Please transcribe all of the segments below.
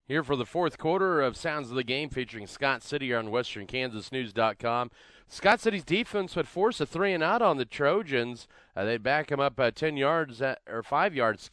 Here for the fourth quarter of Sounds of the Game featuring Scott City on WesternKansasNews.com. Scott City's defense would force a 3-and-out on the Trojans. They'd back them up 10 yards, or 5 yards,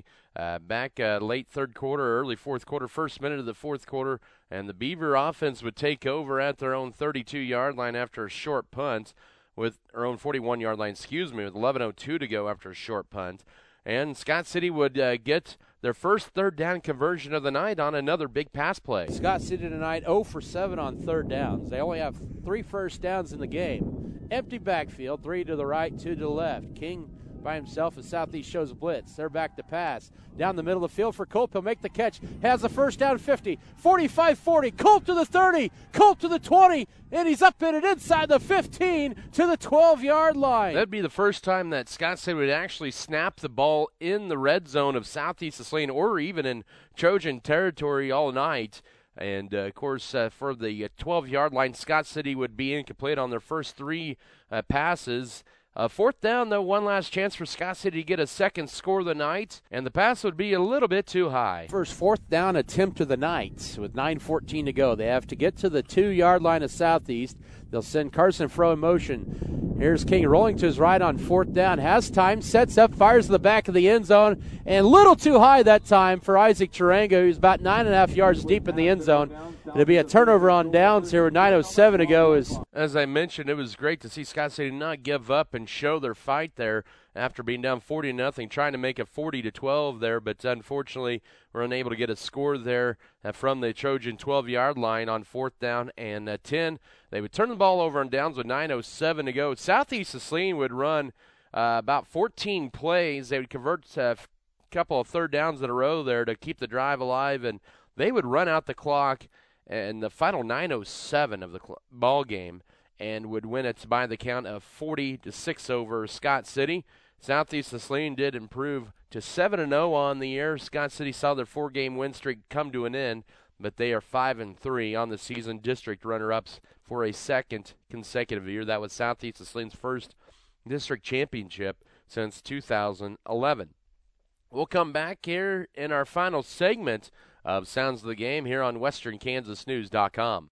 back late third quarter, early fourth quarter, first minute of the fourth quarter, and the Beaver offense would take over at their own 32-yard line after a short punt, with their own 41-yard line, with 11:02 to go after a short punt. And Scott City would get their first third down conversion of the night on another big pass play. Scott City tonight 0 for 7 on third downs. They only have 3 first downs in the game. Empty backfield, 3 to the right, 2 to the left. King by himself as Southeast shows blitz. They're back to pass. Down the middle of the field for Culp. He'll make the catch. Has the first down 50, 45-40. Culp to the 30, Culp to the 20, and he's up in it inside the 15 to the 12-yard line. That'd be the first time that Scott City would actually snap the ball in the red zone of Southeast Saline or even in Trojan territory all night. And, of course, for the 12-yard line, Scott City would be incomplete on their first 3 passes. Fourth down, though, one last chance for Scott City to get a second score of the night, and the pass would be a little bit too high. First fourth down attempt of the night with 9:14 to go. They have to get to the 2-yard line of Southeast. They'll send Carson Fro in motion. Here's King rolling to his right on fourth down. Has time, sets up, fires to the back of the end zone, and a little too high that time for Isaac Tarango, who's about 9.5 yards deep in the end zone. It'll be a turnover on downs here with 9:07 to go. As I mentioned, it was great to see Scott City not give up and show their fight there after being down 40-0, trying to make it 40-12 there, but unfortunately were unable to get a score there from the Trojan 12-yard line on fourth down and 10. They would turn the ball over on downs with 9:07 to go. Southeast Saline would run about 14 plays. They would convert a couple of third downs in a row there to keep the drive alive, and they would run out the clock in the final 9:07 of the ball game and would win it by the count of 40-6 over Scott City. Southeast Saline did improve to 7-0 on the year. Scott City saw their 4-game win streak come to an end, but they are 5-3 on the season, district runner-ups for a second consecutive year. That was Southeast Saline's first district championship since 2011. We'll come back here in our final segment of Sounds of the Game here on WesternKansasNews.com.